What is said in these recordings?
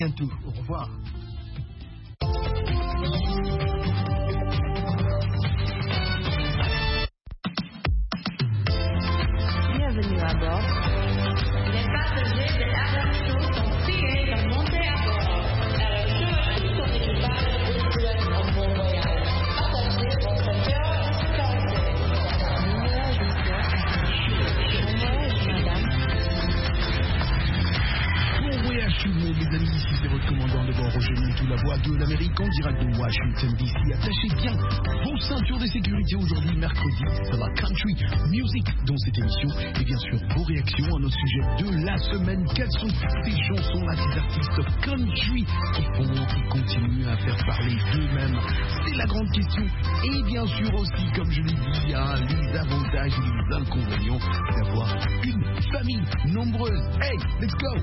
Bientôt. Au revoir. Bienvenue à bord. Les passagers de Air Show sont priés de monter à bord. Air Show a tout son équipage et vous souhaite un bon voyage. Attachez votre cœur à sécurité. Bon voyage sur vous, mes amis, ici c'est votre commandant de bord Roger Montou, la voix de l'Amérique en direct de Washington DC. Attachez bien vos ceintures de sécurité aujourd'hui, mercredi, de la country music dans cette émission. Et bien sûr, vos réactions à notre sujet de la semaine. Quelles sont ces chansons-là, ces artistes country qui continuent à faire parler d'eux-mêmes? C'est la grande question. Et bien sûr aussi, comme je l'ai dit, il y a les avantages et les inconvénients d'avoir une famille nombreuse. Hey, let's go!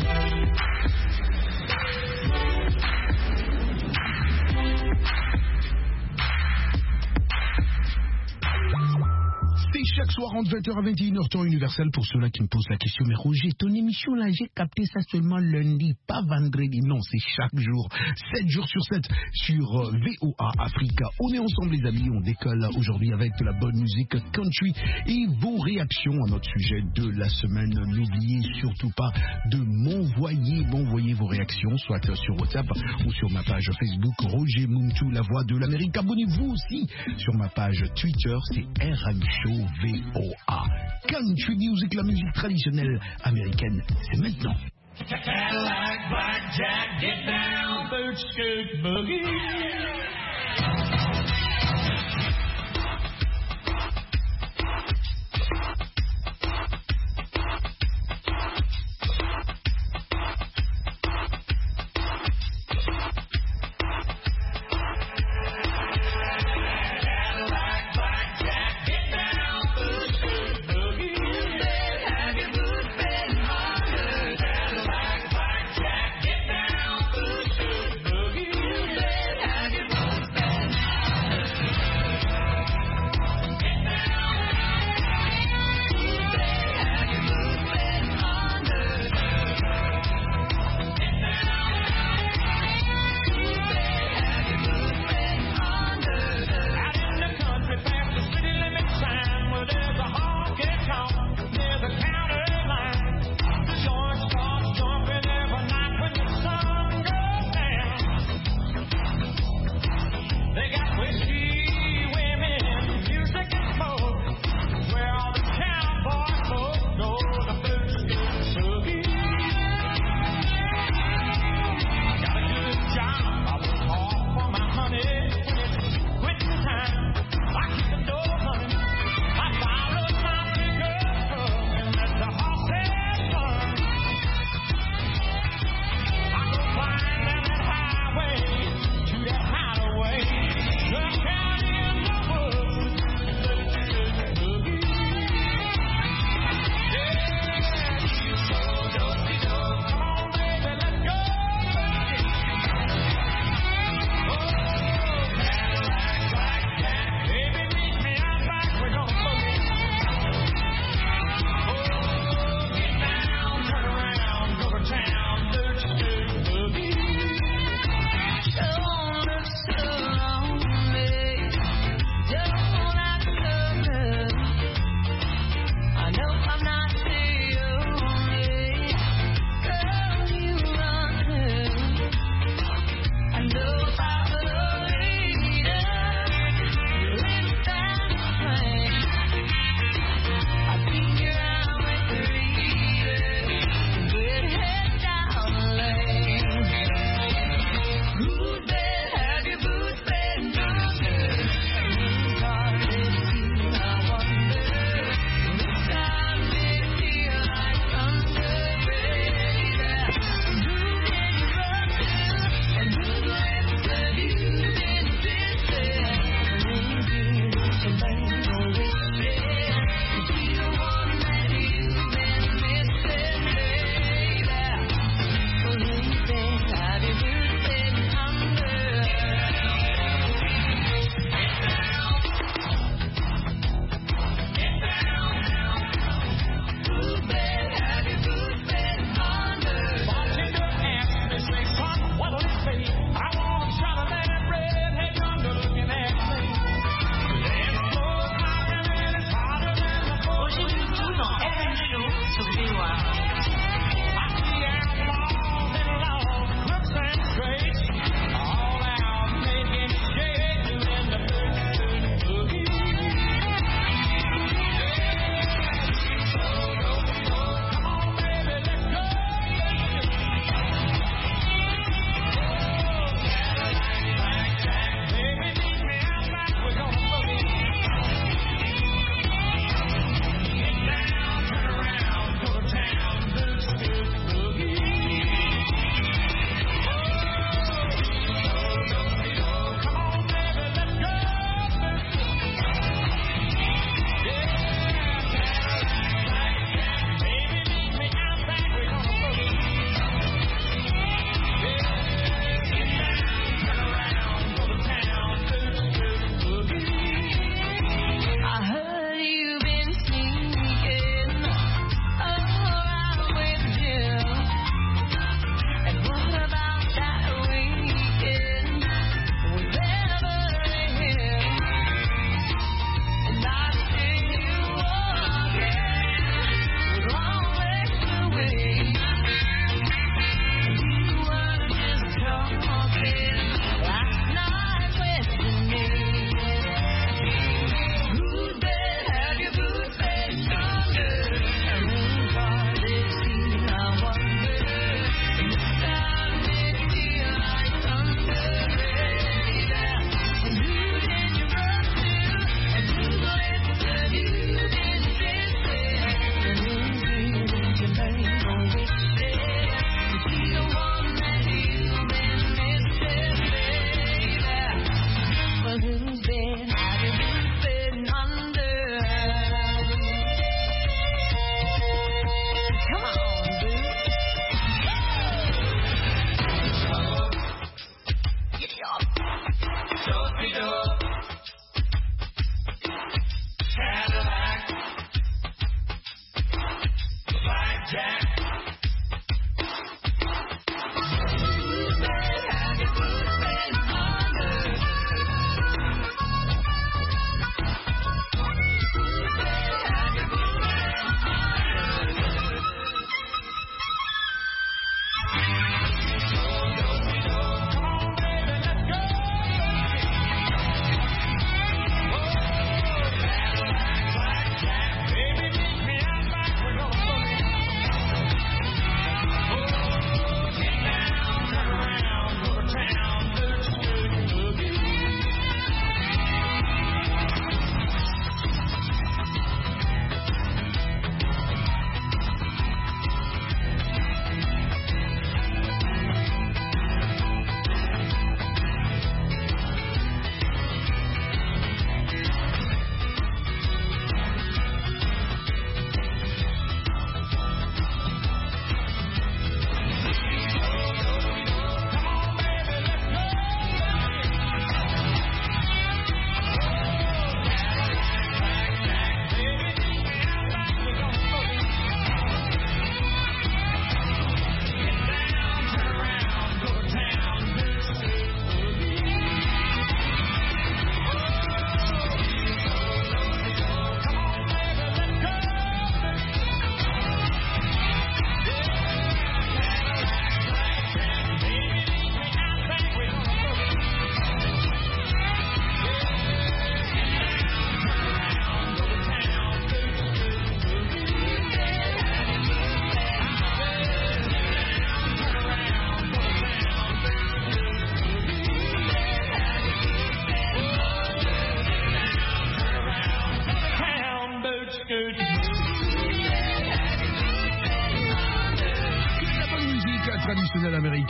C'est chaque soir entre 20h à 21h, temps universel pour ceux-là qui me posent la question. Mais Roger, ton émission là, j'ai capté ça seulement lundi, pas vendredi. Non, c'est chaque jour, 7 jours sur 7 sur VOA Africa. On est ensemble les amis, on décolle aujourd'hui avec de la bonne musique country et vos réactions à notre sujet de la semaine. N'oubliez surtout pas de m'envoyer vos réactions, soit sur WhatsApp ou sur ma page Facebook Roger Montou, la voix de l'Amérique. Abonnez-vous aussi sur ma page Twitter, c'est RM Show VOA. Country music, la musique traditionnelle américaine, c'est maintenant. Cadillac, blackjack, get down, bird skirt boogie.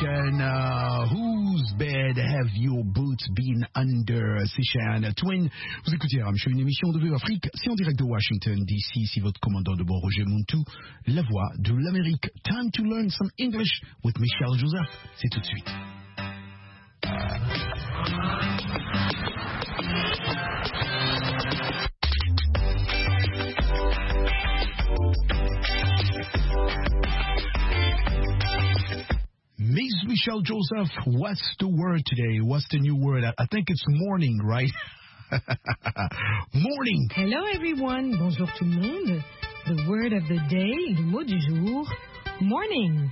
Washington. Whose bed have your boots been under? C'est Cheyenne Twin. Vous écoutez RM Show, une émission de VO Afrique. C'est en direct de Washington, D.C. Si votre commandant de bord, Roger Muntu, la voix de l'Amérique. Time to learn some English with Michel Joseph. C'est tout de suite. Miss Michelle Joseph, what's the word today? What's the new word? I think it's morning, right? Morning. Hello everyone. Bonjour tout le monde. The word of the day, le mot du jour, morning.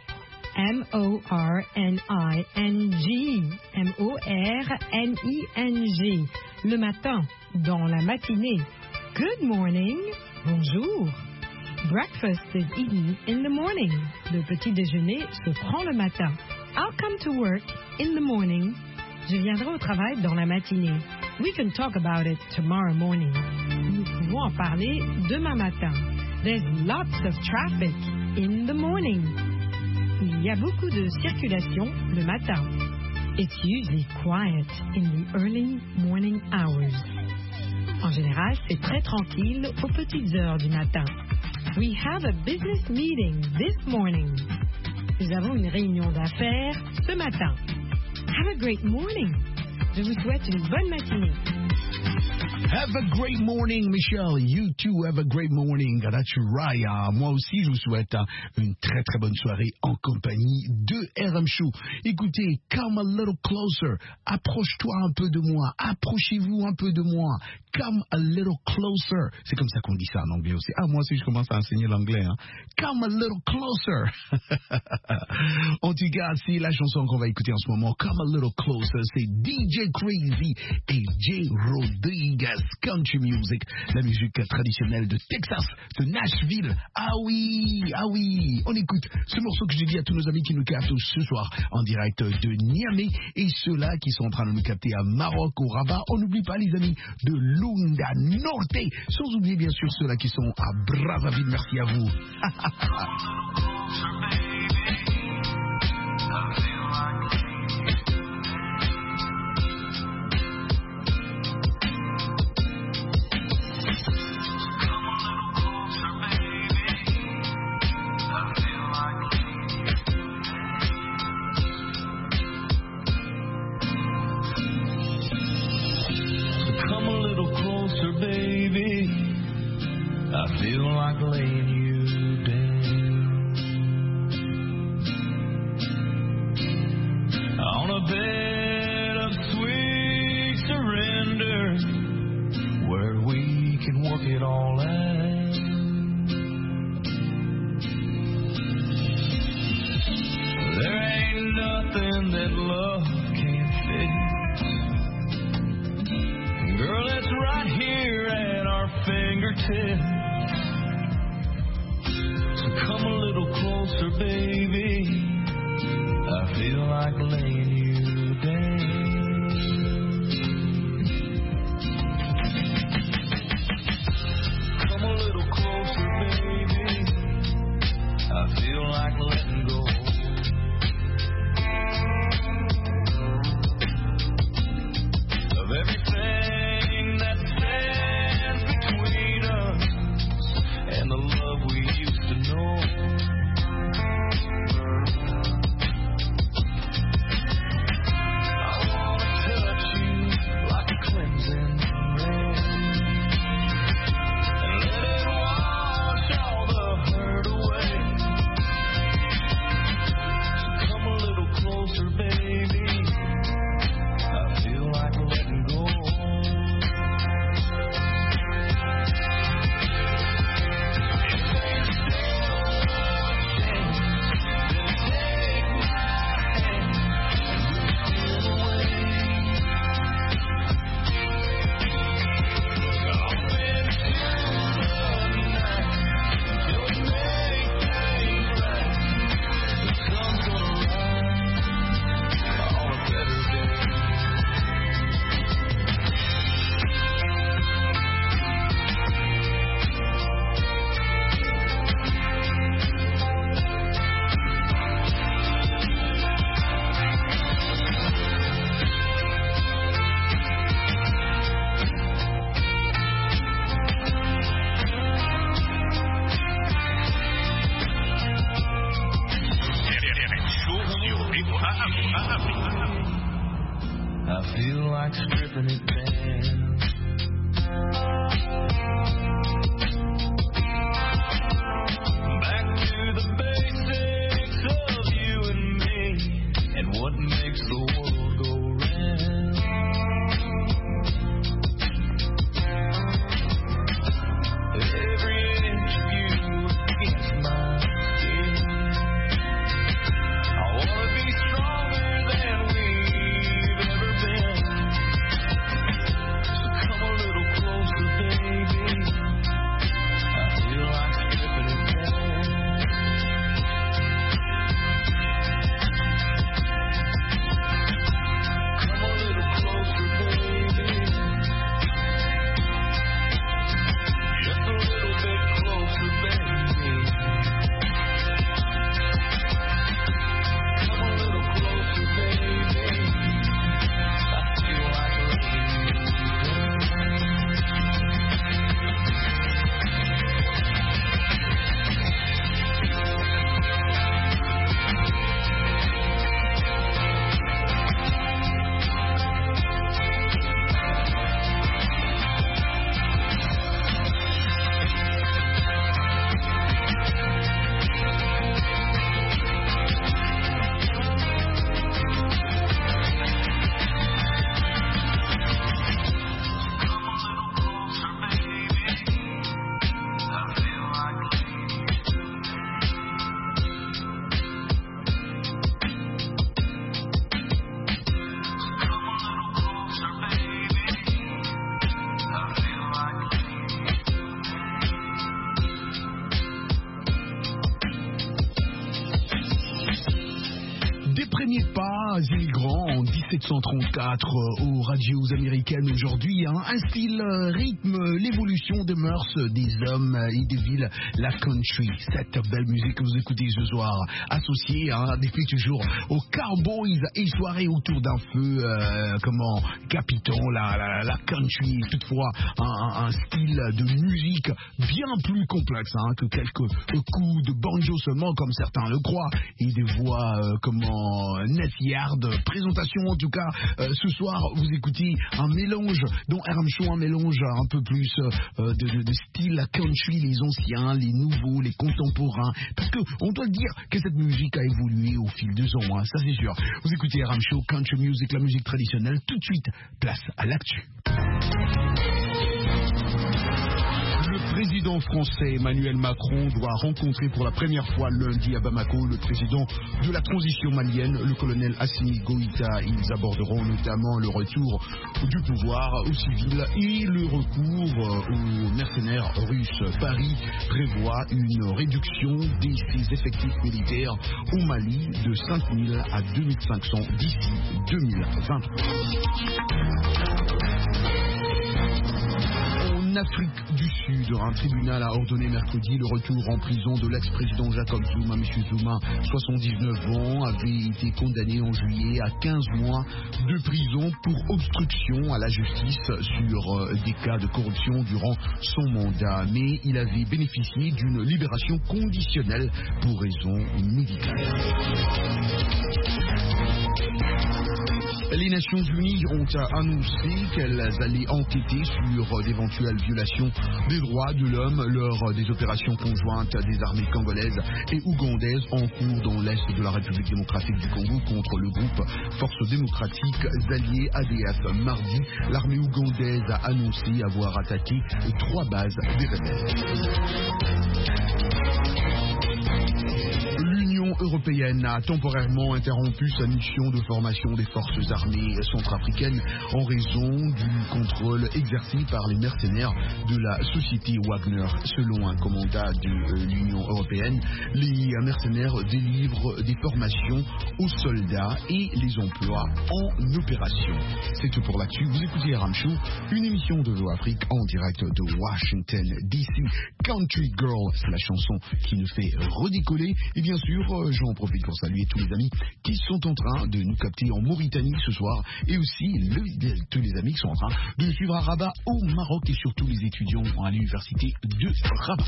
M-O-R-N-I-N-G. M-O-R-N-I-N-G. Le matin, dans la matinée. Good morning. Bonjour. Breakfast is eaten in the morning. Le petit déjeuner se prend le matin. I'll come to work in the morning. Je viendrai au travail dans la matinée. We can talk about it tomorrow morning. Nous pouvons en parler demain matin. There's lots of traffic in the morning. Il y a beaucoup de circulation le matin. It's usually quiet in the early morning hours. En général, c'est très tranquille aux petites heures du matin. We have a business meeting this morning. Nous avons une réunion d'affaires ce matin. Have a great morning. Je vous souhaite une bonne matinée. Have a great morning, Michelle. You too have a great morning. That's right. Moi aussi, je vous souhaite une très très bonne soirée en compagnie de RM Show. Écoutez, come a little closer. Approche-toi un peu de moi. Approchez-vous un peu de moi. Come a little closer. C'est comme ça qu'on dit ça en anglais aussi. Moi aussi, je commence à enseigner l'anglais. Come a little closer. En tout cas, c'est la chanson qu'on va écouter en ce moment. Come a little closer. C'est DJ Crazy et Jay Rodriguez. Country music, la musique traditionnelle de Texas, de Nashville. Ah oui, on écoute ce morceau que je dis à tous nos amis qui nous captent ce soir en direct de Niamey et ceux-là qui sont en train de nous capter à Maroc, au Rabat. On n'oublie pas les amis de Lunda Norte, sans oublier bien sûr ceux-là qui sont à Brazzaville. Merci à vous. I feel like laying you down on a bed of sweet surrender where we can work it all out. There ain't nothing that love can't fix. Girl, it's right here at our fingertips. Come a little closer, baby. I feel like laying you down. Come a little closer, baby. I feel like letting go. Of everything that stands between us and the love we used to know. I feel like stripping it down. Back to the basics of you and me, and what makes the world go round. Every inch of you against my skin. I wanna be stronger than we've ever been. So come a little closer, baby. I feel like stripping it down. Come a little closer, baby. Just a little bit closer, baby. Come a little closer, baby. I feel like letting you down. Des premiers pas immigrants en 1734 aux radios américaines aujourd'hui, hein, un style rythme l'évolution des mœurs des hommes et des villes, la country, cette belle musique que vous écoutez ce soir, associée depuis toujours aux cowboys et soirées autour d'un feu, capiton, la country, toutefois un style de musique bien plus complexe que quelques coups de banjo seulement comme certains le croient, et des voix Ned Yard, présentation en tout cas ce soir vous écoutez un mélange dont Aram Show, un mélange un peu plus de style country, les anciens, les nouveaux, les contemporains, parce que on doit dire que cette musique a évolué au fil des ans, ça c'est sûr. Vous écoutez Aram Show, country music, la musique traditionnelle. Tout de suite, place à l'actu. Le président français Emmanuel Macron doit rencontrer pour la première fois lundi à Bamako le président de la transition malienne, le colonel Assimi Goïta. Ils aborderont notamment le retour du pouvoir aux civils et le recours aux mercenaires russes. Paris prévoit une réduction de ses effectifs militaires au Mali de 5 000 à 2 500 d'ici 2023. En Afrique du Sud, un tribunal a ordonné mercredi le retour en prison de l'ex-président Jacob Zuma. M. Zuma, 79 ans, avait été condamné en juillet à 15 mois de prison pour obstruction à la justice sur des cas de corruption durant son mandat. Mais il avait bénéficié d'une libération conditionnelle pour raison médicale. Les Nations Unies ont annoncé qu'elles allaient enquêter sur d'éventuelles violations des droits de l'homme lors des opérations conjointes des armées congolaises et ougandaises en cours dans l'est de la République démocratique du Congo contre le groupe Forces démocratiques alliées ADF. Mardi, l'armée ougandaise a annoncé avoir attaqué 3 bases des rebelles. L'Union européenne a temporairement interrompu sa mission de formation des forces armées centrafricaines en raison du contrôle exercé par les mercenaires de la société Wagner. Selon un commandant de l'Union européenne, les mercenaires délivrent des formations aux soldats et les emploient en opération. C'est tout pour l'actu. Vous écoutez Aram Show, une émission de VO Afrique en direct de Washington DC. Country Girl, c'est la chanson qui nous fait redécoller. Et bien sûr, j'en profite pour saluer tous les amis qui sont en train de nous capter en Mauritanie ce soir, et aussi tous les amis qui sont en train de nous suivre à Rabat au Maroc, et surtout les étudiants à l'université de Rabat.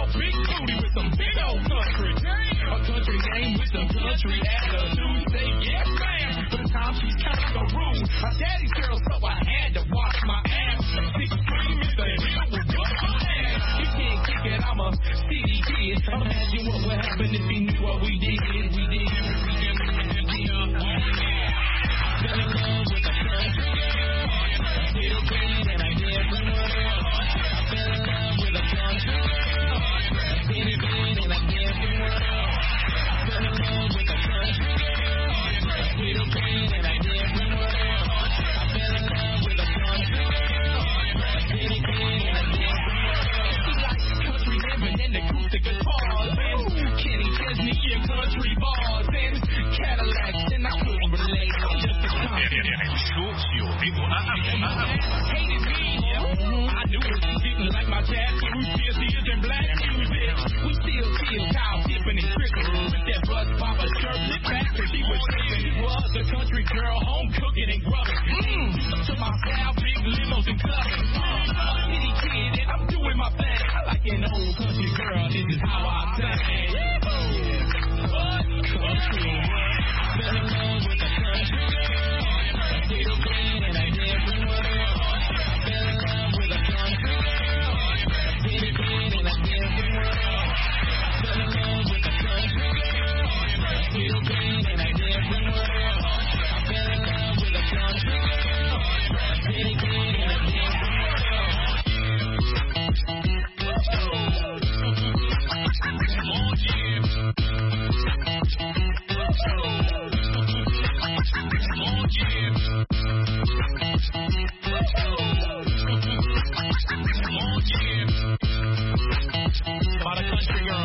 old big booty with some big old country. A country name with some country attitude. Say yes, ma'am. For the time she's kind of so rude. My daddy's girl, so I had to wash my ass. 6'3", Mr. Hill was good for ass. You can't kick it, I'm a city kid. Imagine what would happen if he knew what we did. We did. Fell in love with a country girl. Little green and I did the world. I fell in love with a country girl. Little green and I did the world. I fell in love with a country girl. Little green and I did the world. I fell in love with a country girl. Little green and I did the world. She likes country living and acoustic guitars and Kenny Chesney and country bars and Cadillacs and I couldn't relate. I'm just a hated me, I knew it. She didn't like my tattoos, piercings and black music. We still kill cow dipping and trickling with that bus papa shirt lit back cause she was tripping. Was a country girl home cooking and grubbing. To my style, big limos and clubbing. I'm a city kid and I'm doing my thing. I like an old country girl, this is how I sing. What country girl? Fell in love with a country girl. Little green and I did the world. I fell in love with a country girl. Little green and I did the world. I fell in love with a country girl. Little green and I did the world. I fell in love with a country girl. Little green and I did the world. Oh yeah. Oh yeah. About a country girl.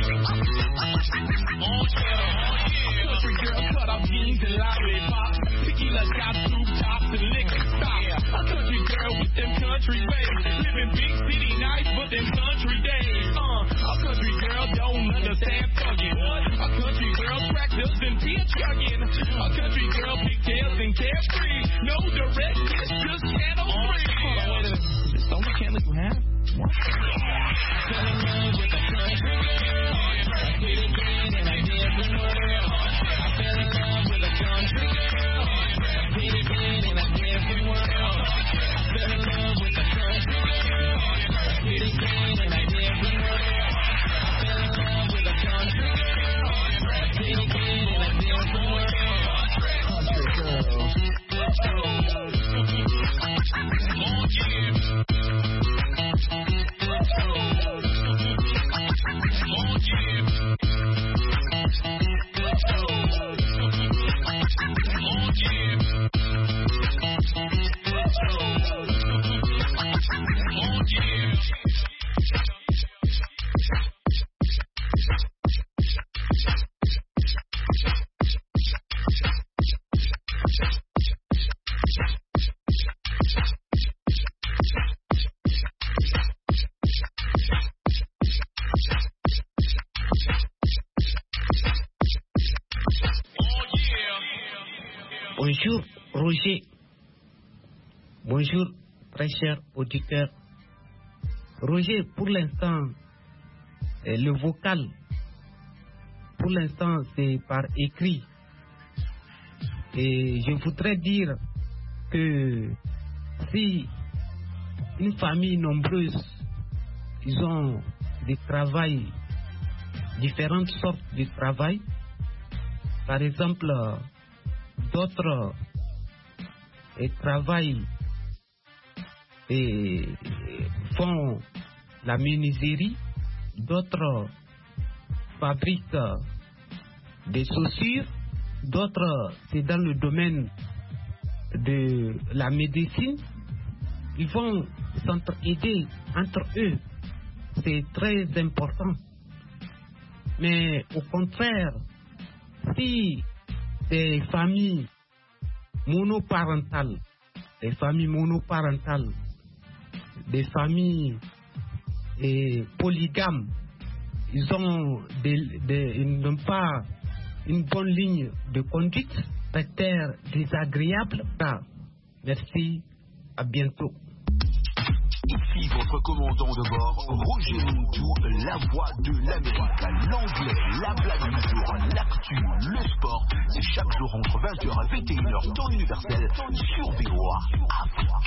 Oh yeah. Country girl cut off jeans and lollipop. Tequila shots, soup tops, and liquor stop. A country girl with them country ways. Living big city nights, but them country days. A country girl don't understand thugging. A country girl tractors and beer chugging. A country girl pigtails and carefree. No direct, it's just channel 3. Hold on, wait a minute. Is this only channel you have? What? Fell in love with a country girl. Little green and I did the world. I fell in love with a country girl. Little green and I did the world. I fell in love with a country girl. Little green and I did the world. I fell in love with a country girl. Little green and I did the world. Country girl. Oh yeah. Bonjour Roger. Bonjour très cher auditeur. Roger, pour l'instant, le vocal, pour l'instant c'est par écrit. Et je voudrais dire que si une famille nombreuse, ils ont des travails, différentes sortes de travail, par exemple, d'autres travaillent et font la menuiserie, d'autres fabriquent des chaussures, d'autres c'est dans le domaine de la médecine. Ils vont s'entraider entre eux, c'est très important. Mais au contraire, si des familles monoparentales, des familles polygames, ils n'ont pas une bonne ligne de conduite, caractère désagréable. Merci, à bientôt. Ici votre votre commandant de bord, Roger Montou, la voix de l'Amérique, l'anglais, la blague du jour, l'actu, le sport. C'est chaque jour entre 20h et 21h, temps universel, sur VOA Afrique.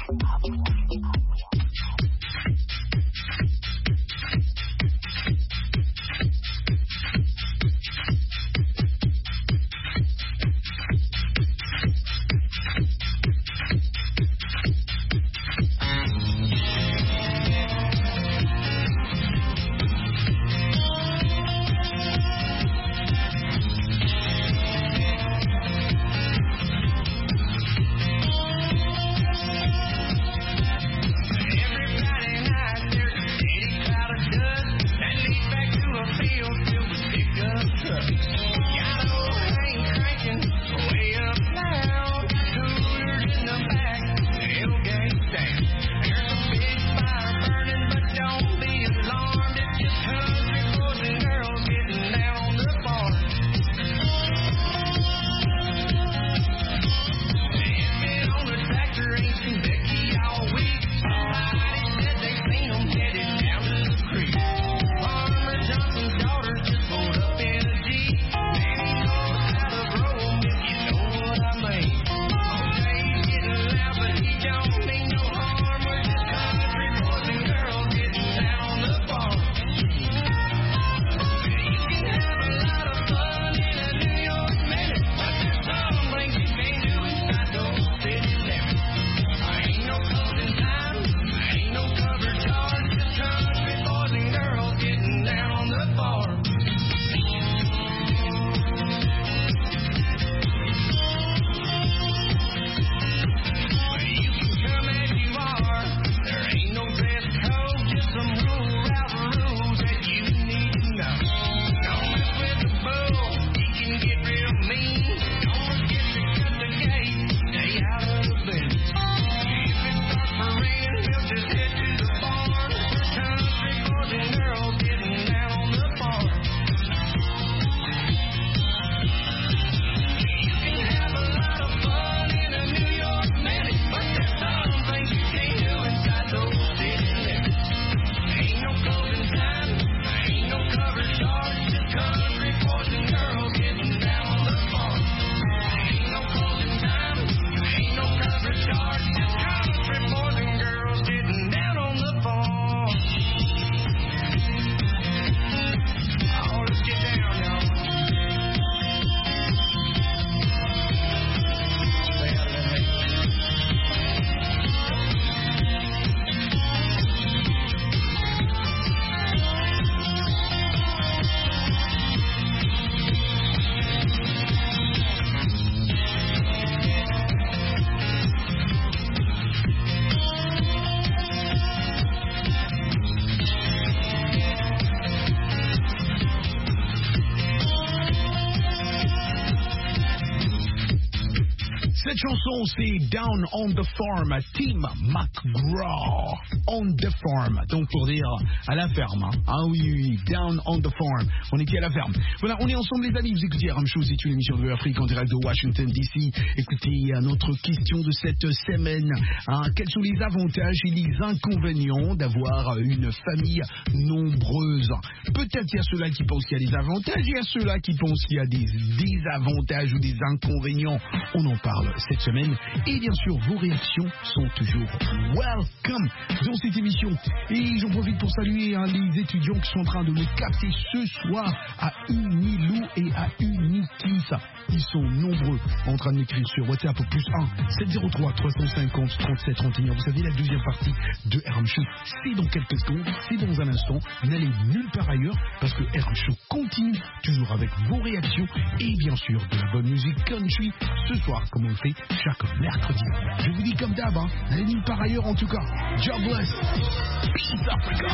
Cette chanson, c'est Down on the Farm, Tim McGraw, on the farm, donc pour dire à la ferme, hein. Ah oui, Down on the Farm, on était à la ferme. Voilà, on est ensemble les amis, vous écoutez RM Show, c'est une émission de l'Afrique en direct de Washington DC. Écoutez, notre question de cette semaine, hein, quels sont les avantages et les inconvénients d'avoir une famille nombreuse? Peut-être il y a ceux-là qui pensent qu'il y a des avantages, il y a ceux-là qui pensent qu'il y a des désavantages ou des inconvénients. On en parle cette semaine et bien sûr vos réactions sont toujours welcome dans cette émission. Et j'en profite pour saluer les étudiants qui sont en train de me capter ce soir à Unilou et à Unikis. Ils sont nombreux en train de m'écrire sur WhatsApp au +1 703 350 37 31. Vous savez, la deuxième partie de RM Show, c'est dans quelques secondes, c'est dans un instant. N'allez nulle part ailleurs parce que RM Show continue toujours avec vos réactions et bien sûr de la bonne musique country ce soir comme on le fait chaque mercredi. Je vous dis comme d'hab, hein, n'allez nulle part ailleurs en tout cas. God bless. Peace Africa.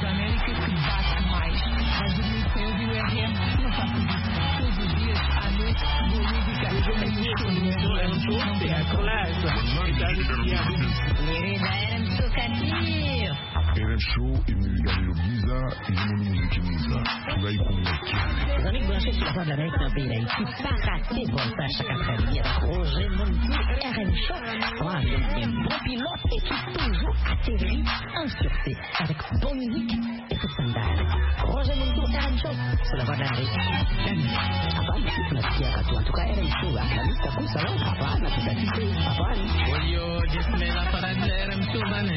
América que bate mais. Mas o meu ouviu RM, não faço isso todos os dias à noite. RM Show imegaliza imoni muziki mwiza uraikumbuka Les amis branchés sur la voie de l'Amérique dans le pays d'Haïti, pas rater Volta chaque après-midi avec Roger Montou, RM Show. Avec des bons pilotes et qui toujours atterrit en sûreté avec bonne musique et tout standard. Roger Montou, RM Show, sur la voie de l'Amérique. La musique. Papa, c'est notre pierre à toi. En tout cas, RM Show, la musique, t'as coup, ça va, papa, n'a tout à fait. Papa, Yo, disme la parade de RM Show, Vané.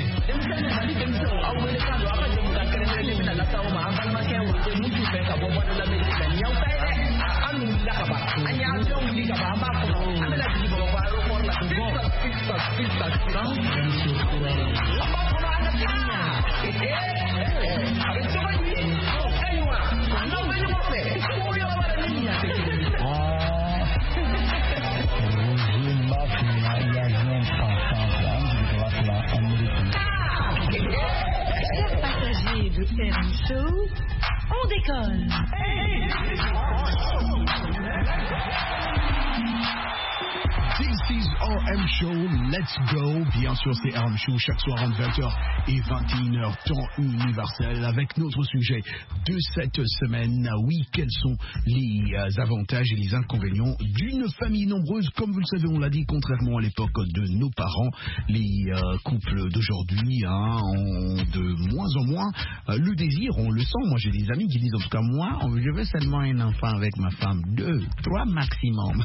Chers passagers de RM Show, on décolle. This is RM Show, let's go. Bien sûr, c'est RM Show chaque soir entre 20h et 21h, temps universel, avec notre sujet de cette semaine. Oui, quels sont les avantages et les inconvénients d'une famille nombreuse? Comme vous le savez, on l'a dit, contrairement à l'époque de nos parents, les couples d'aujourd'hui ont de moins en moins le désir, on le sent. Moi, j'ai des amis qui disent, en tout cas, moi, je veux seulement un enfant avec ma femme, 2, 3 maximum.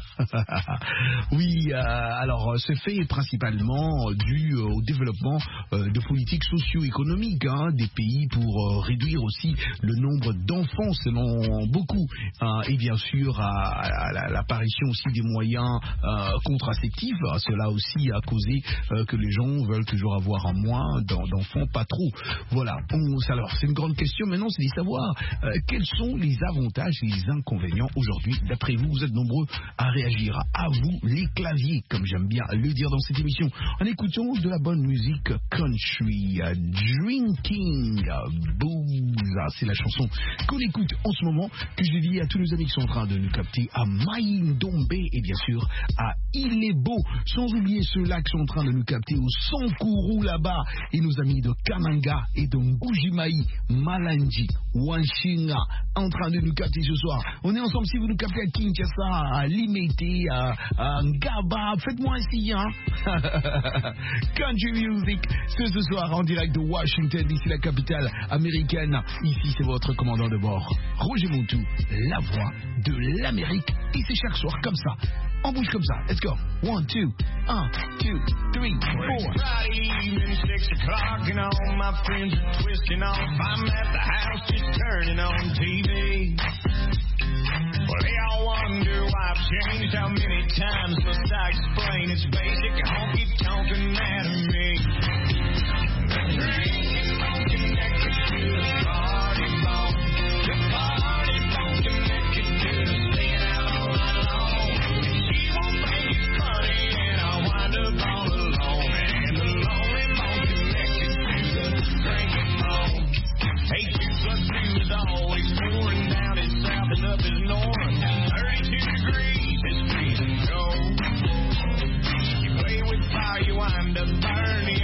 Oui, alors c'est fait principalement dû au développement de politiques socio-économiques des pays pour réduire aussi le nombre d'enfants selon beaucoup, et bien sûr à l'apparition aussi des moyens contraceptifs. Cela aussi a causé que les gens veulent toujours avoir moins d'enfants, pas trop. Voilà, alors c'est une grande question maintenant, c'est de savoir quels sont les avantages et les inconvénients aujourd'hui. D'après vous, vous êtes nombreux à réagir. À vous les claviers, comme j'aime bien le dire dans cette émission, en écoutant de la bonne musique country. Drinking Booze, c'est la chanson qu'on écoute en ce moment, que je dédie à tous nos amis qui sont en train de nous capter à Maïndombe et bien sûr à Ilebo, sans oublier ceux-là qui sont en train de nous capter au Sankuru là-bas, et nos amis de Kananga et de Mbujimaï, Malandi, Wanshinga, en train de nous capter ce soir. On est ensemble. Si vous nous captez à Kinshasa, à Limete, à Ngaba, faites-moi un signe, Country Music, c'est ce soir en direct de Washington, d'ici la capitale américaine. Ici, c'est votre commandant de bord, Roger Montou, la voix de l'Amérique. Et c'est chaque soir comme ça. On bouge comme ça. Let's go. 1, 2, 1, 2, 3, 4. Friday evening, 6 o'clock, and all my friends are twisting off. I'm at the house just turning on TV. Well, they all wonder why I've changed. How many times must I explain? It's basic honky-tonk anatomy. The drinking bone connected to the party bone. The party bone connected to the staying out all night long. And she won't think it's funny, and I'll wind up all alone. And the lonely bone connected to the drinking bone. 8 + 2 is always pouring down his south and up his north. 32 degrees is freezing cold. You play with fire, you wind up burning.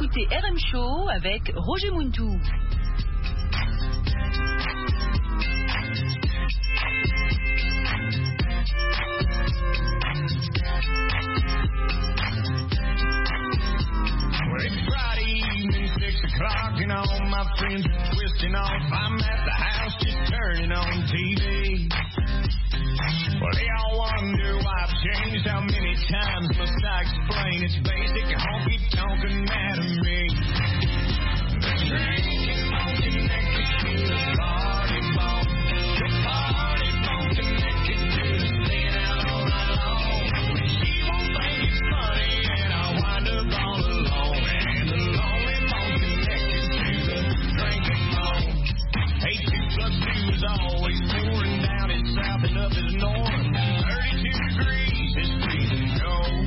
écoutez RM Show avec Roger Muntou. Clocking on, my friends are twisting off. I'm at the house just turning on TV. Well, they all wonder why I've changed. How many times must I explain? It's basic honky-tonk anatomy. The drinking bone connected to the party bone. The party bone connected to the staying out all night long. She won't think it's funny and I'll wind up all alone. And the lonely bone connected to the drinking bone. Hey, 2 plus 2 is always pouring down as south and up as north. 32 degrees is freezing cold.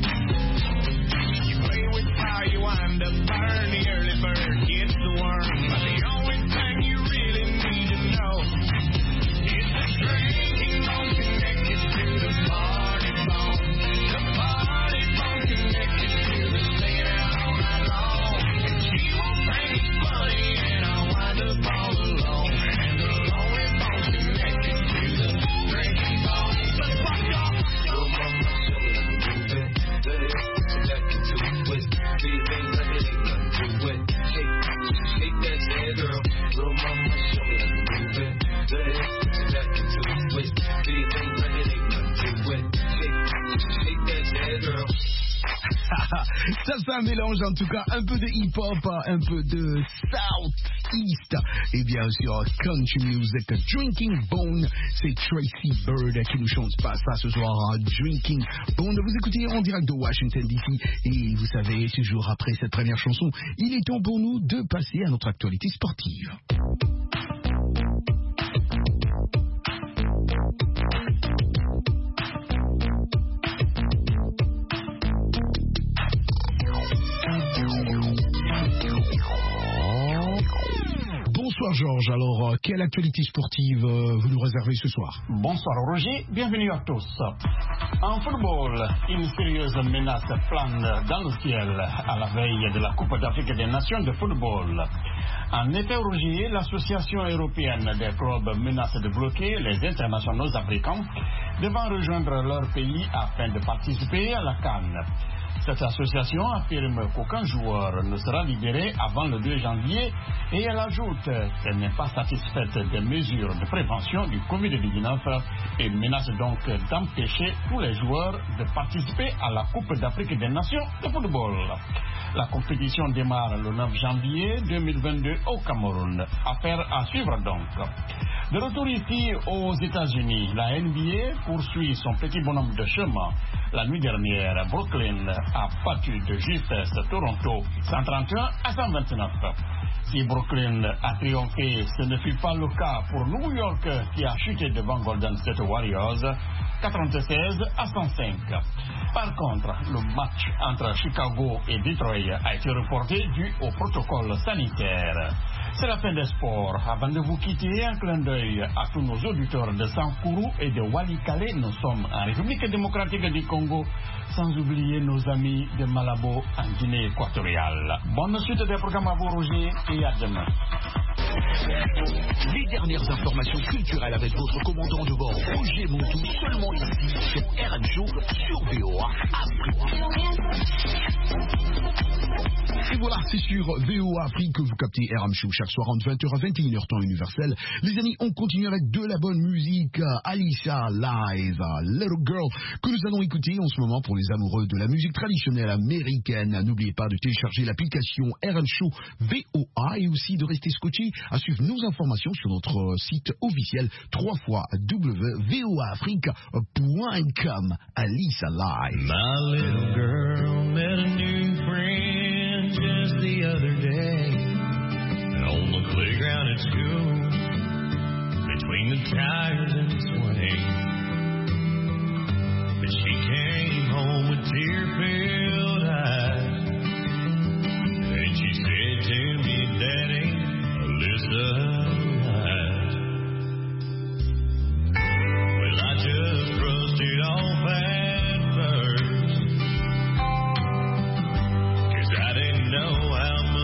You play with fire, you wind up burn. The early bird gets the worm. But the only thing you really need to know is the drinking bone connected to the party bone. The party bone connected to the staying out all night long. And she won't think it's funny and I'll wind up all alone. And the lonely bone connected to the drinking bone. Let's rock y'all. Your mama showing us moving. The hips connected to it. Do your thing like it ain't nothing to it. Shake that head, girl. Little mama showing us moving. The hips connected to it. Do your thing like it ain't nothing to it. Shake that head, girl. Ça c'est un mélange en tout cas, un peu de hip-hop, un peu de Southeast et bien sûr country music. Drinking Bone, c'est Tracy Bird qui nous chante pas ça ce soir. Drinking Bone, vous écoutez en direct de Washington DC et vous savez, toujours après cette première chanson, il est temps pour nous de passer à notre actualité sportive. Bonsoir Georges, alors quelle actualité sportive vous nous réservez ce soir? Bonsoir Roger, bienvenue à tous. En football, une sérieuse menace plane dans le ciel à la veille de la Coupe d'Afrique des Nations de football. En effet, Roger, l'Association européenne des clubs menace de bloquer les internationaux africains devant rejoindre leur pays afin de participer à la CAN. Cette association affirme qu'aucun joueur ne sera libéré avant le 2 janvier et elle ajoute qu'elle n'est pas satisfaite des mesures de prévention du Covid-19 et menace donc d'empêcher tous les joueurs de participer à la Coupe d'Afrique des Nations de football. La compétition démarre le 9 janvier 2022 au Cameroun. Affaire à suivre donc. De retour ici aux États-Unis, la NBA poursuit son petit bonhomme de chemin. La nuit dernière, Brooklyn a battu de justesse Toronto 131 à 129. Si Brooklyn a triomphé, ce ne fut pas le cas pour New York qui a chuté devant Golden State Warriors 96 à 105. Par contre, le match entre Chicago et Detroit a été reporté dû au protocole sanitaire. C'est la fin des sports. Avant de vous quitter, un clin d'œil à tous nos auditeurs de Sankourou et de Walikale. Nous sommes en République démocratique du Congo, sans oublier nos amis de Malabo en Guinée équatoriale. Bonne suite des programmes à vous, Roger, et à demain. Les dernières informations culturelles avec votre commandant de bord, Roger Montou, seulement ici sur RM Show sur VOA Afrique. Et voilà, c'est sur VOA Afrique que vous captez RM Show chaque soir entre 20h à 21h temps universel. Les amis, on continue avec de la bonne musique. Alicia Live, Little Girl, que nous allons écouter en ce moment pour les amoureux de la musique traditionnelle américaine. N'oubliez pas de télécharger l'application RM Show VOA et aussi de rester scotché à suivre nos informations sur notre site officiel www.voaafrique.com. Alicia Live. My little girl met a new friend just the other day on the playground at school, between the tires and the swing. But she came home with tear-filled eyes, and she said to me, Daddy, listen, well, I just brushed it off at first, 'cause I didn't know how much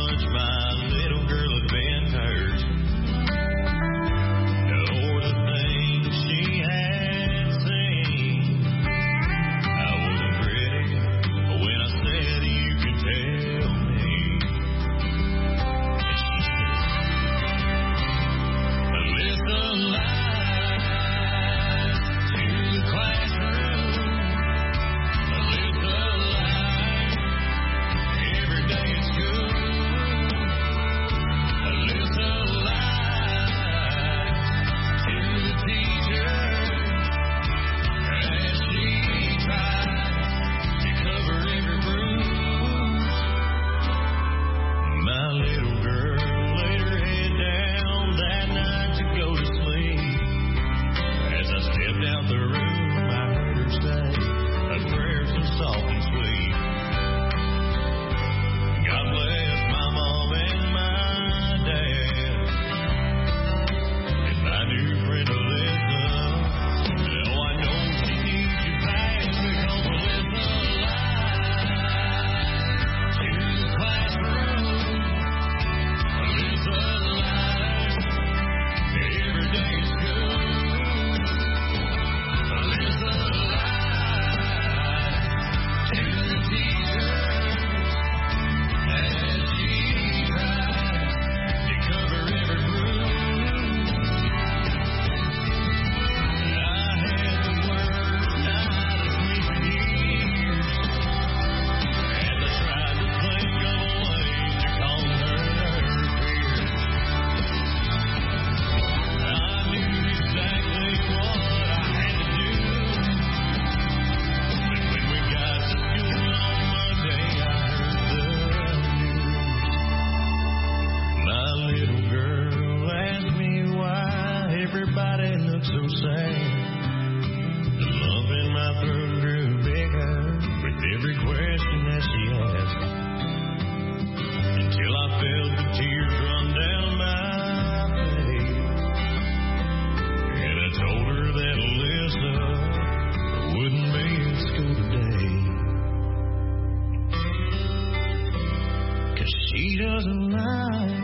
She doesn't lie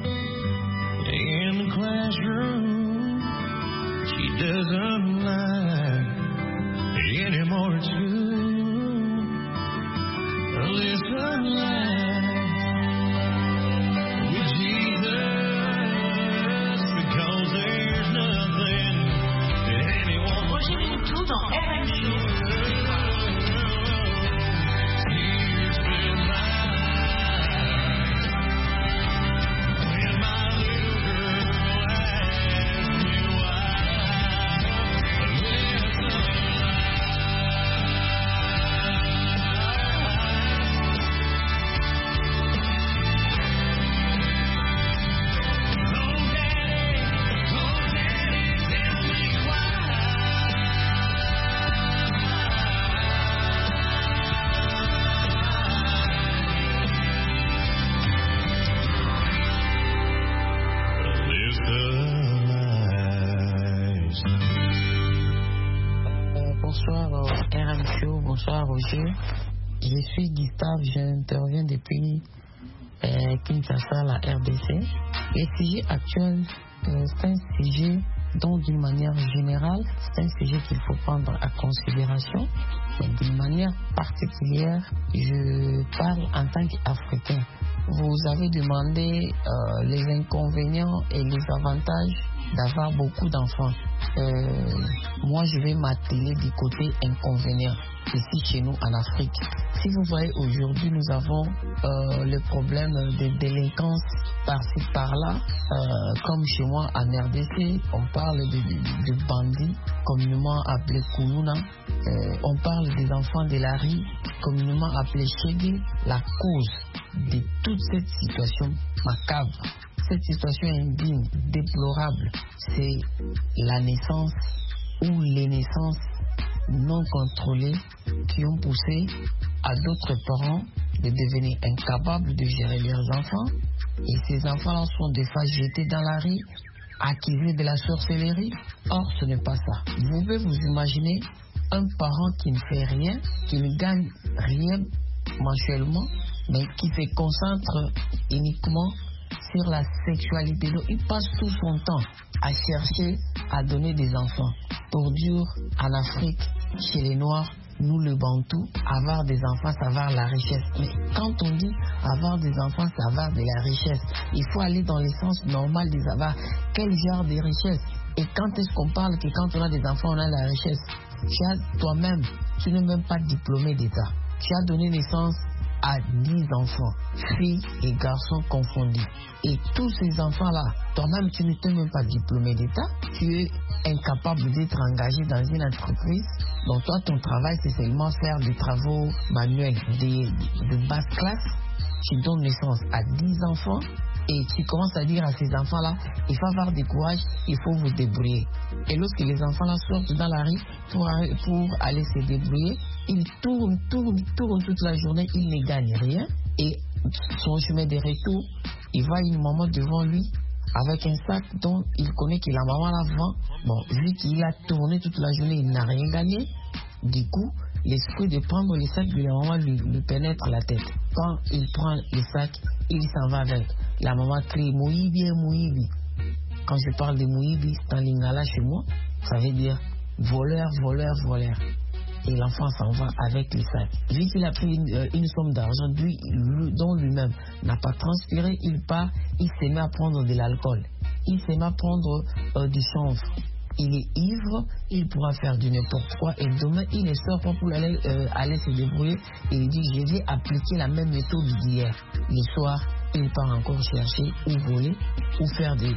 in the classroom. She doesn't lie anymore too. Listen, lie with Jesus, because there's nothing that anyone Roger Moutou dans RM Show. Bonsoir RM Show, bonsoir Roger. Je suis Gustave, j'interviens depuis Kinshasa, la RDC. Le sujet actuel, c'est un sujet dont d'une manière générale, c'est un sujet qu'il faut prendre à considération. Mais d'une manière particulière, je parle en tant qu'Africain. Vous avez demandé les inconvénients et les avantages d'avoir beaucoup d'enfants. Moi, je vais m'atteler du côté inconvénient ici chez nous en Afrique. Si vous voyez, aujourd'hui, nous avons le problème de délinquance par-ci par-là. Comme chez moi en RDC, on parle de bandits, communément appelés Kounouna. On parle des enfants de la rue, communément appelés Chégué. La cause de toute cette situation macabre, cette situation indigne, déplorable, c'est la naissance ou les naissances non contrôlées qui ont poussé à d'autres parents de devenir incapables de gérer leurs enfants. Et ces enfants-là sont des fois jetés dans la rue, accusés de la sorcellerie. Or, ce n'est pas ça. Vous pouvez vous imaginer un parent qui ne fait rien, qui ne gagne rien mensuellement, mais qui se concentre uniquement sur la sexualité. Donc, il passe tout son temps à chercher à donner des enfants. Pour dire, en Afrique, chez les Noirs, nous le Bantou, avoir des enfants, c'est avoir la richesse. Mais quand on dit avoir des enfants, c'est avoir de la richesse, il faut aller dans le sens normal des avoir. Quel genre de richesse? Et quand est-ce qu'on parle que quand on a des enfants, on a la richesse? Toi-même, tu n'es même pas diplômé d'État. Tu as donné naissance à 10 enfants, filles et garçons confondus. Et tous ces enfants-là, toi-même, tu n'étais même pas diplômé d'État. Tu es incapable d'être engagé dans une entreprise. Donc toi, ton travail, c'est seulement faire des travaux manuels de basse classe. Tu donnes naissance à 10 enfants. Et tu commences à dire à ces enfants-là, il faut avoir du courage, il faut vous débrouiller. Et lorsque les enfants-là sortent dans la rue pour aller se débrouiller, ils tournent toute la journée, ils ne gagnent rien. Et son chemin de retour, il voit une maman devant lui avec un sac dont il connaît que la maman la vend. Bon, vu qu'il a tourné toute la journée, il n'a rien gagné. Du coup, l'esprit de prendre le sac de la maman lui pénètre la tête. Quand il prend le sac, il s'en va avec. La maman crie Mouibi, Mouibi. Quand je parle de Mouibi, c'est en lingala chez moi, ça veut dire voleur, voleur, voleur. Et l'enfant s'en va avec le sac. Vu qu'il a pris une somme d'argent, dont lui-même n'a pas transpiré, il part, il se met à prendre de l'alcool. Il se met à prendre du chanvre. Il est ivre, il pourra faire du n'importe quoi et demain il ne sort pas pour aller se débrouiller. Il dit je vais appliquer la même méthode d'hier. Le soir, il part encore chercher ou voler ou faire des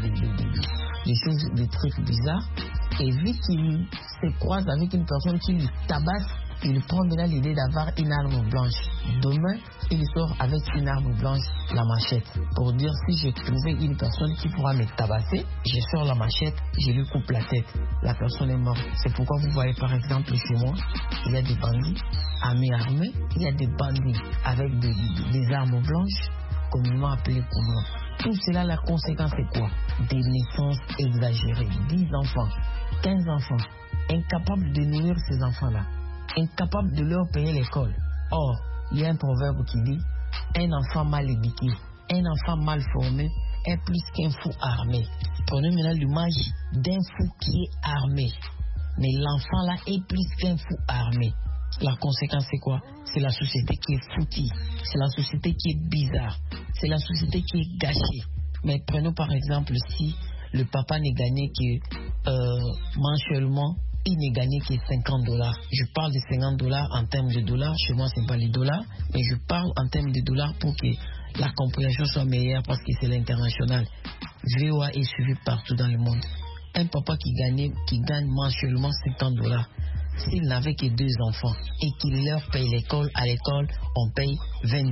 choses, des trucs bizarres. Et vu qu'il se croise avec une personne qui lui tabasse, il prend maintenant l'idée d'avoir une arme blanche. Demain, il sort avec une arme blanche, la machette. Pour dire si j'ai trouvé une personne qui pourra me tabasser, je sors la machette, je lui coupe la tête. La personne est morte. C'est pourquoi vous voyez par exemple chez moi, il y a des bandits à mi-armée, il y a des bandits avec des armes blanches, communément appelées communs. Tout cela, la conséquence est quoi? Des naissances exagérées. 10 enfants, 15 enfants, incapables de nourrir ces enfants-là, incapables de leur payer l'école. Or, il y a un proverbe qui dit un enfant mal éduqué Un enfant mal formé est plus qu'un fou armé. Prenez maintenant l'image d'un fou qui est armé. Mais l'enfant là est plus qu'un fou armé. La conséquence c'est quoi? C'est la société qui est foutue. C'est la société qui est bizarre. C'est la société qui est gâchée. Mais prenons par exemple si le papa n'est gagné que mensuellement, il n'est gagné que $50. Je parle de $50 en termes de dollars. Chez moi, ce n'est pas les dollars. Mais je parle en termes de dollars pour que la compréhension soit meilleure parce que c'est l'international. VOA est suivi partout dans le monde. Un papa qui gagne mensuellement $50. S'il n'avait que 2 enfants et qu'il leur paye l'école, à l'école, on paye $20.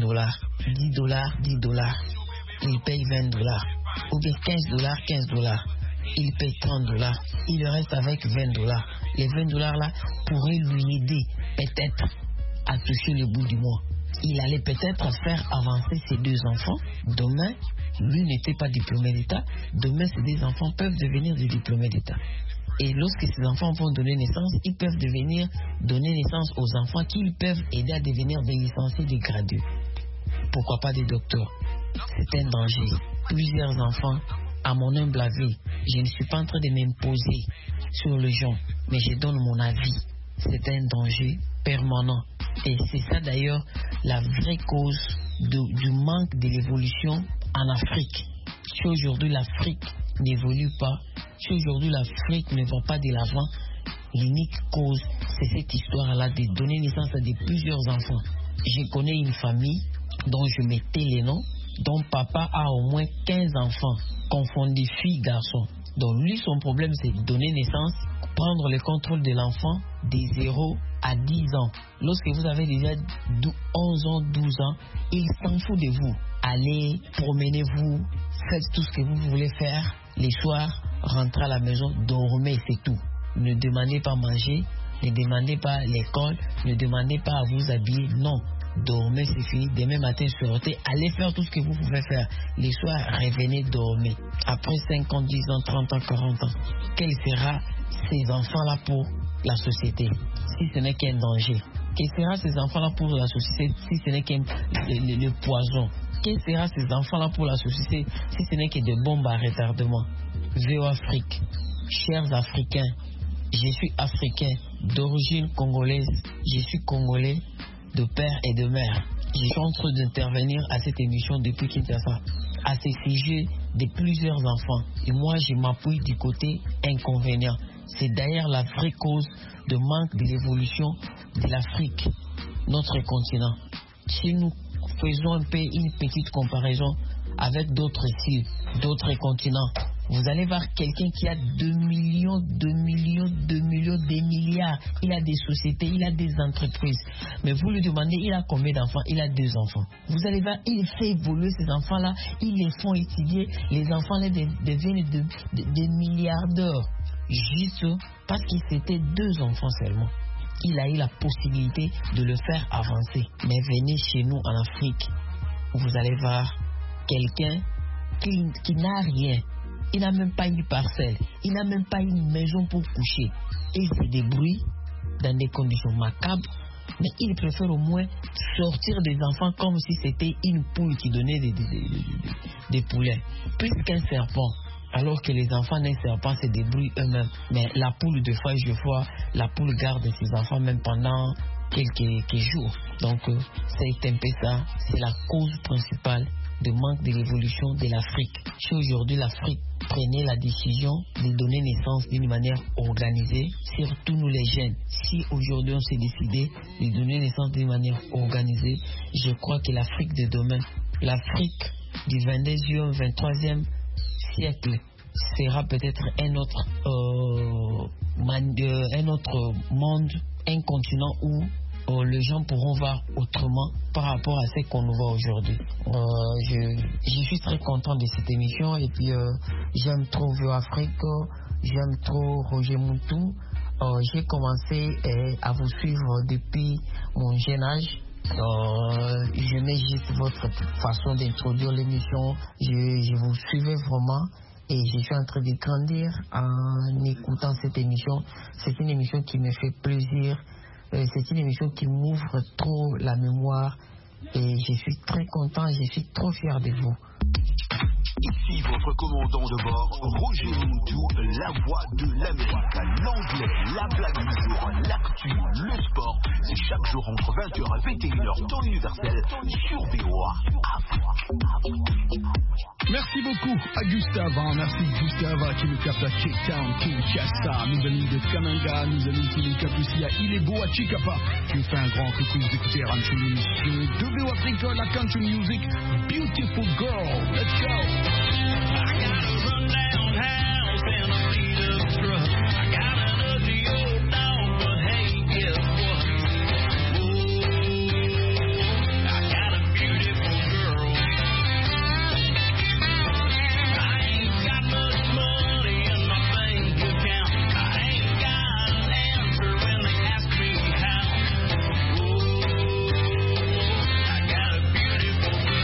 $10. Il paye $20. Ou bien $15. Il paye $30. Il reste avec $20. Les $20 là pourraient lui aider peut-être à toucher le bout du mois. Il allait peut-être faire avancer ses 2 enfants. Demain, lui n'était pas diplômé d'État. Demain, ces 2 enfants peuvent devenir des diplômés d'État. Et lorsque ces enfants vont donner naissance, ils peuvent donner naissance aux enfants qu'ils peuvent aider à devenir des licenciés, des gradués. Pourquoi pas des docteurs? C'est un danger. Plusieurs enfants, à mon humble avis, je ne suis pas en train de m'imposer sur les gens, mais je donne mon avis. C'est un danger permanent. Et c'est ça d'ailleurs la vraie cause du manque de l'évolution en Afrique. Si aujourd'hui l'Afrique n'évolue pas, si aujourd'hui l'Afrique ne va pas de l'avant, l'unique cause, c'est cette histoire-là de donner naissance à plusieurs enfants. Je connais une famille dont je mettais les noms, dont papa a au moins 15 enfants, confondus filles, garçons. Donc lui, son problème, c'est de donner naissance, prendre le contrôle de l'enfant de 0 à 10 ans. Lorsque vous avez déjà 11 ans, 12 ans, il s'en fout de vous. Allez, promenez-vous, faites tout ce que vous voulez faire. Les soirs, rentrez à la maison, dormez, c'est tout. Ne demandez pas à manger, ne demandez pas à l'école, ne demandez pas à vous habiller, non. Dormez, c'est fini. Demain matin, sortez, allez faire tout ce que vous pouvez faire. Les soirs, revenez, dormez. Après 5 ans, 10 ans, 30 ans, 40 ans, quel sera ces enfants-là pour la société, si ce n'est qu'un danger? Quel sera ces enfants-là pour la société, si ce n'est qu'un le poison? Quel sera ces enfants-là pour la société, si ce n'est que des bombes à retardement? VO Afrique, chers Africains, je suis africain, d'origine congolaise, je suis congolais, de père et de mère. Je suis en train d'intervenir à cette émission depuis Kinshasa, à ce sujet de plusieurs enfants. Et moi, je m'appuie du côté inconvénient. C'est d'ailleurs la vraie cause de manque de l'évolution de l'Afrique, notre continent. Si nous faisons un peu une petite comparaison avec d'autres îles, d'autres continents, vous allez voir quelqu'un qui a 2 millions, 2 millions, 2 millions, des milliards. Il a des sociétés, il a des entreprises. Mais vous lui demandez, il a combien d'enfants? Il a 2 enfants. Vous allez voir, il fait évoluer ces enfants-là, ils les font étudier. Les enfants-là deviennent des milliardaires. Juste parce qu'il c'était 2 enfants seulement. Il a eu la possibilité de le faire avancer. Mais venez chez nous en Afrique, vous allez voir quelqu'un qui n'a rien. Il n'a même pas une parcelle, il n'a même pas une maison pour coucher. Il se débrouille dans des conditions macabres, mais il préfère au moins sortir des enfants comme si c'était une poule qui donnait des poulets, plus qu'un serpent. Alors que les enfants d'un serpent se débrouillent eux-mêmes. Mais la poule, de fois, je vois, la poule garde ses enfants même pendant quelques jours. Donc, c'est un peu ça, c'est la cause principale de manque de l'évolution de l'Afrique. Si aujourd'hui l'Afrique prenait la décision de donner naissance d'une manière organisée, surtout nous les jeunes, si aujourd'hui on s'est décidé de donner naissance d'une manière organisée, je crois que l'Afrique de demain, l'Afrique du 22e, 23e siècle sera peut-être un autre monde, un continent où les gens pourront voir autrement par rapport à ce qu'on nous voit aujourd'hui. Je suis très content de cette émission et puis j'aime trop VO Afrique, j'aime trop Roger Moutou. J'ai commencé à vous suivre depuis mon jeune âge. J'aimais juste votre façon d'introduire l'émission. Je vous suivais vraiment et je suis en train de grandir en écoutant cette émission. C'est une émission qui me fait plaisir. C'est une émission qui m'ouvre trop la mémoire Et je suis très content, je suis trop fier de vous. Ici votre commandant de bord, Roger Moutou, la voix de l'Amérique, l'anglais, la blague du jour, l'actu, le sport. C'est chaque jour entre 20h et 21h, temps universel, sur VOA. Merci beaucoup à Gustave, merci Gustave qui nous capte à Cape Town, Kinshasa, nos amis de Kananga, nos amis qui nous captent aussi à Ilebo, à Chikapa. Je vous fais un grand coucou, vous écoutez Rancho l'émission de VOA Africa, la country music, Beautiful Girl, let's go! I got a rundown house and a beat up truck. I got an ugly old dog, but hey, guess what? Whoa, I got a beautiful girl. I ain't got much money in my bank account. I ain't got an answer when they ask me how. Whoa, I got a beautiful girl.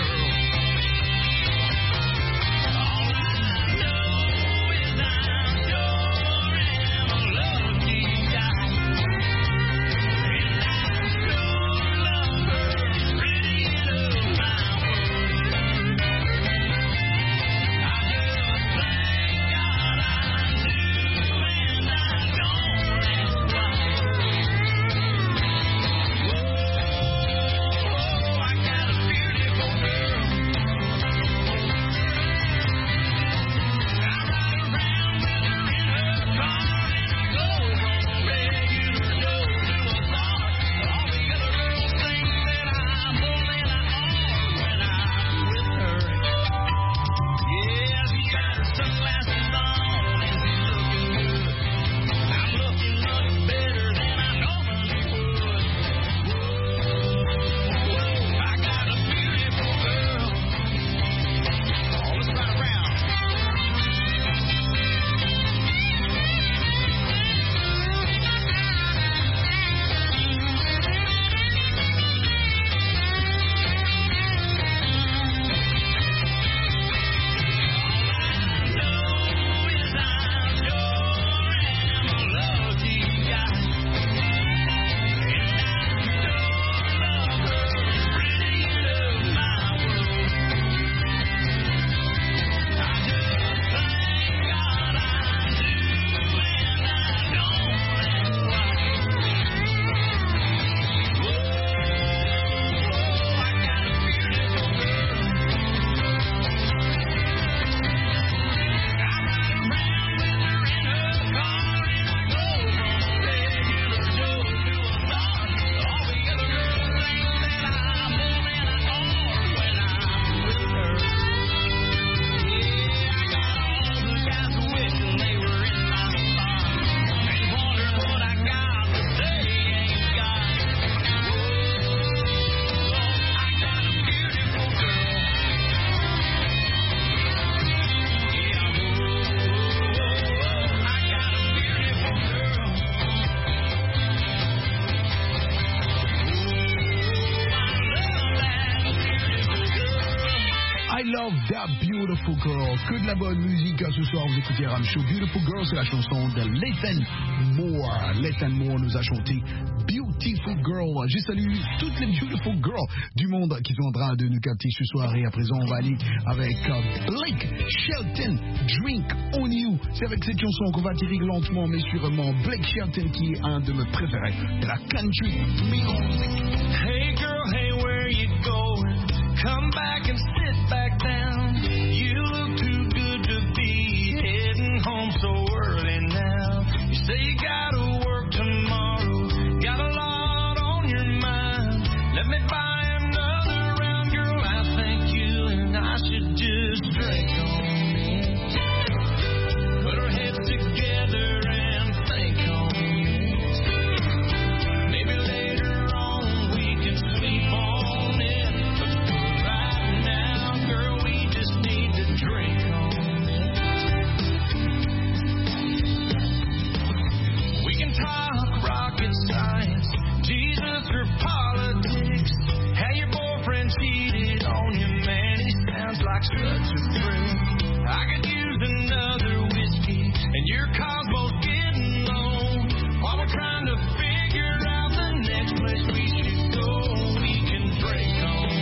That Beautiful Girl. Que de la bonne musique ce soir, vous écoutez Ram Show. Beautiful Girl, c'est la chanson de Lethan Moore. Lethan Moore nous a chanté Beautiful Girl. Je salue toutes les Beautiful Girls du monde qui sont en train de nous capter ce soir. Et à présent, on va aller avec Blake Shelton, Drink on You. C'est avec cette chanson qu'on va tirer lentement mais sûrement. Blake Shelton qui est un de mes préférés de la country music. Hey girl, hey, where you going? Come back and sit back down. You look too good to be heading home so early now. You say you gotta work tomorrow, got a lot on your mind. Let me buy another round, girl. I think you and I should just drink on it. Put our heads together and think on it. Maybe later on we can sleep on it. Like such a friend, I could use another whiskey, and your cosmo's getting low. While we're trying to figure out the next place we should go, we can drink on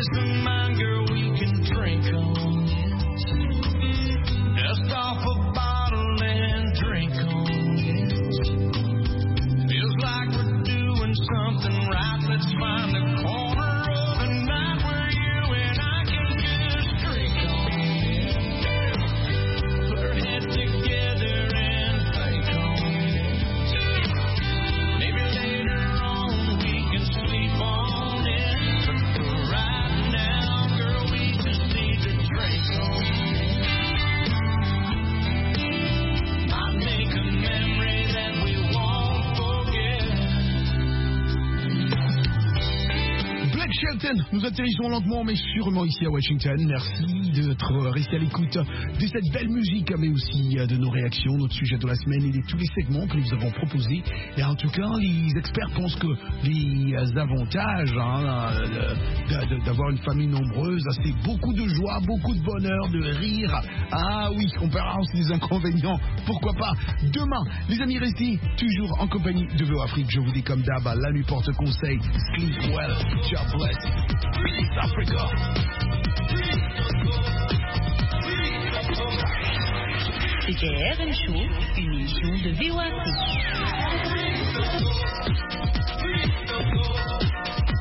peace of mind, girl, we can drink on it. Dust off a bottle and drink on it. Feels like we're doing something right. Let's find a corner of the night where you and I can just drink on it. Put our heads together and think on it. Maybe later on we can sleep on it. But for right now, girl, we just need to drink on it. Might make a memory that we won't forget. Black Shelton, nous atterrissons lentement mais sûrement ici à Washington. Merci d'être resté à l'écoute de cette belle musique, mais aussi de nos réactions, notre sujet de la semaine et de tous les segments que nous avons proposés. Et en tout cas, les experts pensent que les avantages d'avoir une famille nombreuse, c'est beaucoup de joie, beaucoup de bonheur, de rire. Ah oui, on verra aussi les inconvénients. Pourquoi pas demain, les amis, restez toujours en compagnie de VO Afrique. Je vous dis comme d'hab, la nuit porte conseil. Sleep well, God bless. Peace Africa. C'était RM Show, une émission de VO Afrique.